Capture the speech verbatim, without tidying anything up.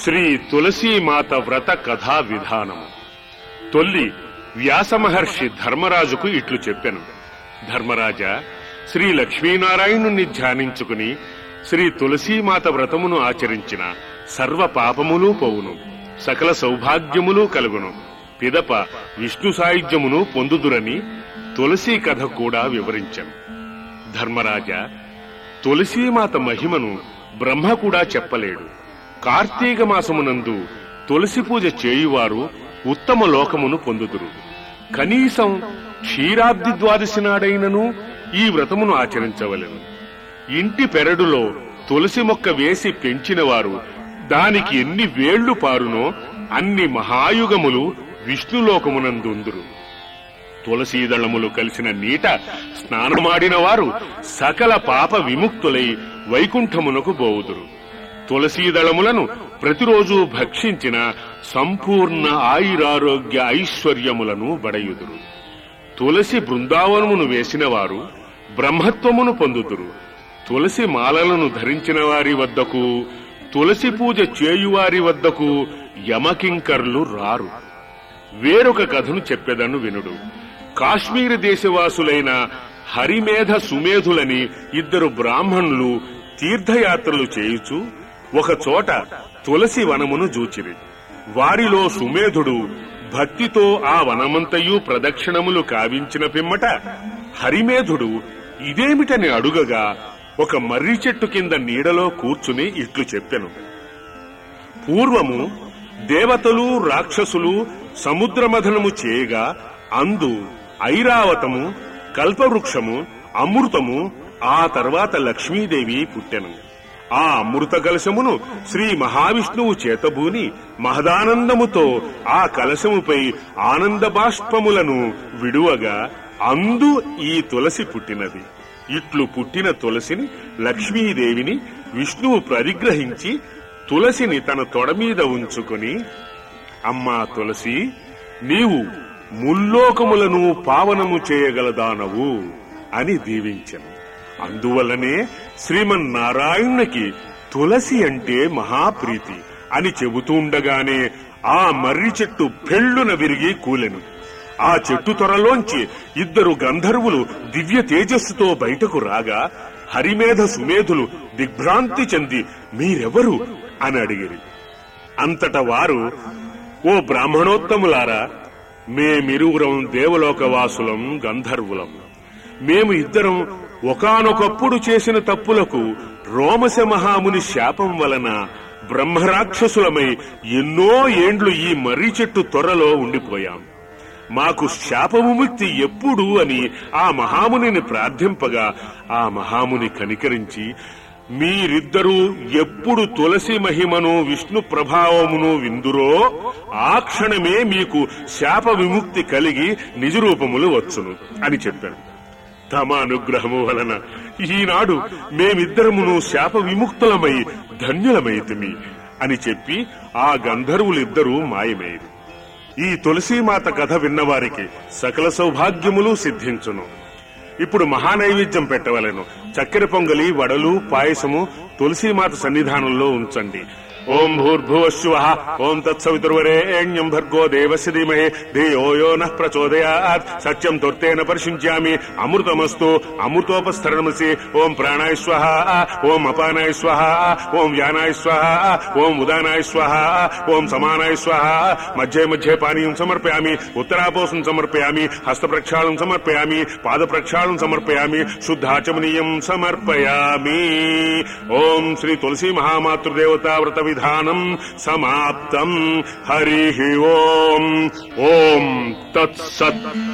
శ్రీ తులసీమాత వ్రత కథా విధానము. తొల్లి వ్యాస మహర్షి ధర్మరాజుకు ఇట్లు చెప్పెను. ధర్మరాజా, శ్రీ లక్ష్మీనారాయణుణ్ణి ధ్యానించుకుని శ్రీ తులసీమాత వ్రతమును ఆచరించిన సర్వ పాపములు పోవును, సకల సౌభాగ్యములు కలుగును, పిదప విష్ణు సాయుధ్యమును పొందుదురని తులసీ కథ కూడా వివరించెను. ధర్మరాజా, తులసీమాత మహిమను బ్రహ్మ కూడా చెప్పలేడు. కార్తీక మాసమునందు తులసి పూజ చేయువారు ఉత్తమ లోకమును పొందుదురు. కనీసం క్షీరాబ్ది ద్వాదశి నాడైనను ఈ వ్రతమును ఆచరించవలెను. ఇంటి పెరడులో తులసి మొక్క వేసి పెంచిన వారు దానికి ఎన్ని వేళ్లు పారునో అన్ని మహాయుగములు విష్ణులోకమునందుందురు. తులసీదళములు కలిసిన నీట స్నానమాడిన వారు సకల పాప విముక్తులై వైకుంఠమునకు బోవుదురు. తులసీదళములను ప్రతిరోజు భక్షించిన సంపూర్ణ ఆయురారోగ్య ఐశ్వర్యములను బడయుదురు. తులసి బృందావనమును వేసిన వారు బ్రహ్మత్వమును పొందుదురు. తులసి మాలలను ధరించిన వారి వద్దకు, తులసి పూజ చేయువారి వద్దకు యమకింకర్లు రారు. వేరొక కథను చెప్పెదను వినుడు. కాశ్మీర దేశవాసులైన హరిమేధ సుమేధులని ఇద్దరు బ్రాహ్మణులు తీర్థయాత్రలు చేయుచు ఒకచోట తులసి వనమును జూచిరి. వారిలో సుమేధుడు భక్తితో ఆ వనమంతయు ప్రదక్షిణములు కావించిన పిమ్మట హరిమేధుడు ఇదేమిటని అడుగగా ఒక మర్రి చెట్టు కింద నీడలో కూర్చుని ఇట్లు చెప్పెను. పూర్వము దేవతలు రాక్షసులు సముద్రమథనము చేయగా అందు ఐరావతము, కల్పవృక్షము, అమృతము, ఆ తర్వాత లక్ష్మీదేవి పుట్టెను. ఆ అమృత కలశమును శ్రీ మహావిష్ణువు చేతబూని మహదానందముతో ఆ కలశముపై ఆనంద బాష్పములను విడువగా అందు ఈ తులసి పుట్టినది. ఇట్లు పుట్టిన తులసిని లక్ష్మీదేవిని విష్ణువు పరిగ్రహించి తులసిని తన తొడమీద ఉంచుకుని, అమ్మా తులసి, నీవు ముల్లోకములను పావనము చేయగలదానవు అని దీవించెను. అందువల్లనే శ్రీమన్నారాయణునికి తులసి అంటే మహాప్రీతి అని చెబుతుండగానే ఆ మర్రి చెట్టు పెళ్లున విరిగి కూలెను. ఆ చెట్టు త్వరలోంచి ఇద్దరు గంధర్వులు దివ్య తేజస్సుతో బయటకు రాగా హరిమేధ సుమేధులు దిగ్భ్రాంతి చెంది మీరెవరు అని అడిగిరి. అంతట వారు, ఓ బ్రాహ్మణోత్తములారా, మేమిరువురం దేవలోకవాసులం, గంధర్వులం. మేము ఇద్దరం ఒకానొకప్పుడు చేసిన తప్పులకు రోమశ మహాముని శాపం వలన బ్రహ్మరాక్షసులమై ఎన్నో ఏండ్లు ఈ మర్రి చెట్టు త్వరలో ఉండిపోయాం. మాకు శాపవిముక్తి ఎప్పుడు అని ఆ మహామునిని ప్రార్థింపగా ఆ మహాముని కనికరించి, మీరిద్దరూ ఎప్పుడు తులసి మహిమను విష్ణు ప్రభావమును విందురో ఆ క్షణమే మీకు శాప విముక్తి కలిగి నిజరూపములు వచ్చును అని చెప్పారు. తమ అనుగ్రహము వలన ఈనాడు మేమిద్దరమును శాప విముక్తులమై ధన్యులమైతిమి అని చెప్పి ఆ గంధర్వులిద్దరూ మాయమయ్యారు. ఈ తులసీమాత కథ విన్నవారికి సకల సౌభాగ్యములు సిద్ధించును. ఇప్పుడు మహానైవేద్యం పెట్టవలెను. చక్కెర పొంగలి, వడలు, పాయసము తులసీమాత సన్నిధానంలో ఉంచండి. ఓం భూర్భువః ఓం తత్సవితుర్వరేణ్యం భర్గో దేవస్య ధీమహి ధియో యో నః ప్రచోదయాత్. సత్యం త్వత్తేన పరిశుంధ్యామి అమృతమస్తు అమృతోపస్థరణమసి. ఓం ప్రాణాయ స్వః, ఓం అపానాయ స్వః, ఓం వ్యానాయ స్వః, ఓం ఉదానాయ స్వః, ఓం సమానాయ స్వః. మధ్యే మధ్యే పానీయం సమర్పయామి, ఉత్తరాపోసం సమర్పయామి, హస్త ప్రక్షాళనం సమర్పయామి, పాద ప్రక్షాళనం సమర్పయామి, శుద్ధాచమనీయం సమర్పయామి. ఓం శ్రీ తులసి మహామాతృదేవతా వ్రత విధానం సమాప్తం. హరి ఓం. ఓం తత్సత్.